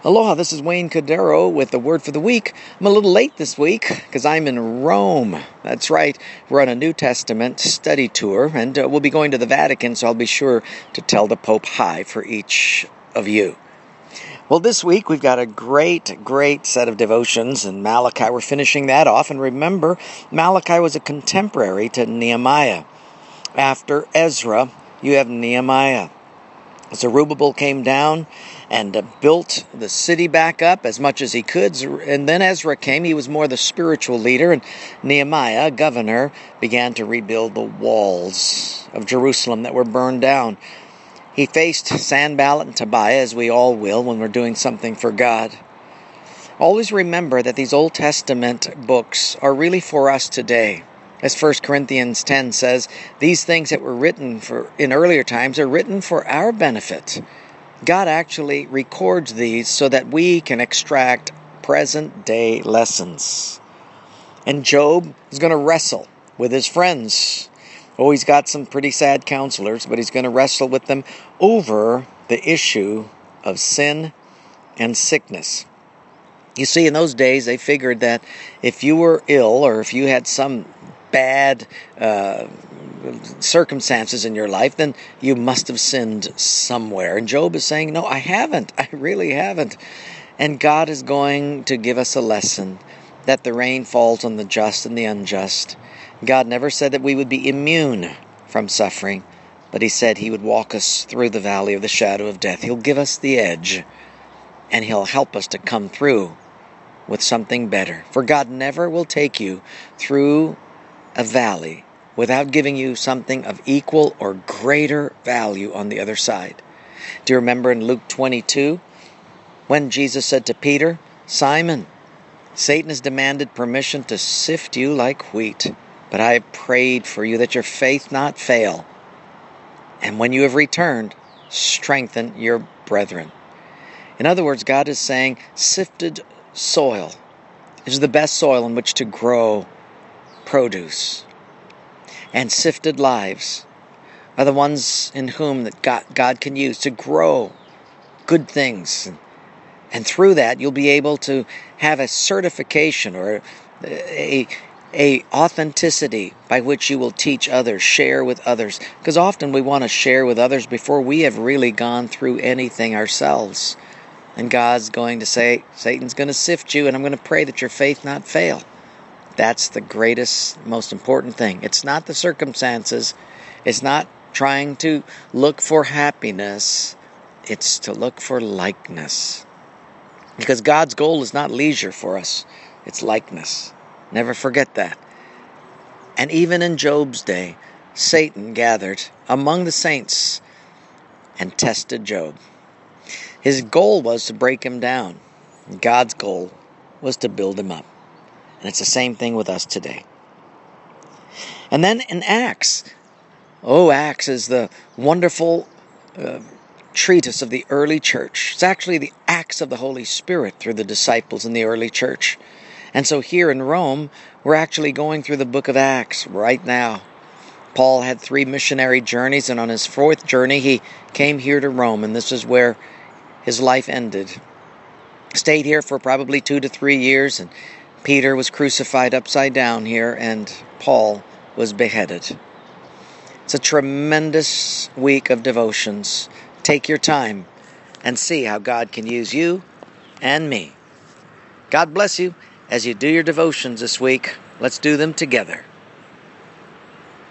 Aloha, this is Wayne Cordero with the Word for the Week. I'm a little late this week because I'm in Rome. That's right, we're on a New Testament study tour, and we'll be going to the Vatican, so I'll be sure to tell the Pope hi for each of you. Well, this week we've got a great set of devotions in Malachi. We're finishing that off, and remember, Malachi was a contemporary to Nehemiah. After Ezra, you have Nehemiah. Zerubbabel came down and built the city back up as much as he could. And then Ezra came. He was more the spiritual leader. And Nehemiah, governor, began to rebuild the walls of Jerusalem that were burned down. He faced Sanballat and Tobiah, as we all will when we're doing something for God. Always remember that these Old Testament books are really for us today. As 1 Corinthians 10 says, these things that were written in earlier times are written for our benefit. God actually records these so that we can extract present-day lessons. And Job is going to wrestle with his friends. Oh, he's got some pretty sad counselors, but he's going to wrestle with them over the issue of sin and sickness. You see, in those days, they figured that if you were ill or if you had some bad circumstances in your life, then you must have sinned somewhere. And Job is saying, no, I haven't. I really haven't. And God is going to give us a lesson that the rain falls on the just and the unjust. God never said that we would be immune from suffering, but He said He would walk us through the valley of the shadow of death. He'll give us the edge, and He'll help us to come through with something better. For God never will take you through a valley without giving you something of equal or greater value on the other side. Do you remember in Luke 22 when Jesus said to Peter, Simon, Satan has demanded permission to sift you like wheat, but I have prayed for you that your faith not fail. And when you have returned, strengthen your brethren. In other words, God is saying sifted soil is the best soil in which to grow produce. And sifted lives are the ones in whom that God can use to grow good things. And through that, you'll be able to have a certification or a authenticity by which you will teach others, share with others. Because often we want to share with others before we have really gone through anything ourselves. And God's going to say, Satan's going to sift you, and I'm going to pray that your faith not fail. That's the greatest, most important thing. It's not the circumstances. It's not trying to look for happiness. It's to look for likeness. Because God's goal is not leisure for us. It's likeness. Never forget that. And even in Job's day, Satan gathered among the saints and tested Job. His goal was to break him down. God's goal was to build him up. And it's the same thing with us today. And then in Acts. Acts is the wonderful treatise of the early church. It's actually the acts of the Holy Spirit through the disciples in the early church. And so here in Rome, we're actually going through the book of Acts right now. Paul had 3 missionary journeys, and on his 4th journey, he came here to Rome, and this is where his life ended. Stayed here for probably 2 to 3 years, and Peter was crucified upside down here, and Paul was beheaded. It's a tremendous week of devotions. Take your time and see how God can use you and me. God bless you as you do your devotions this week. Let's do them together.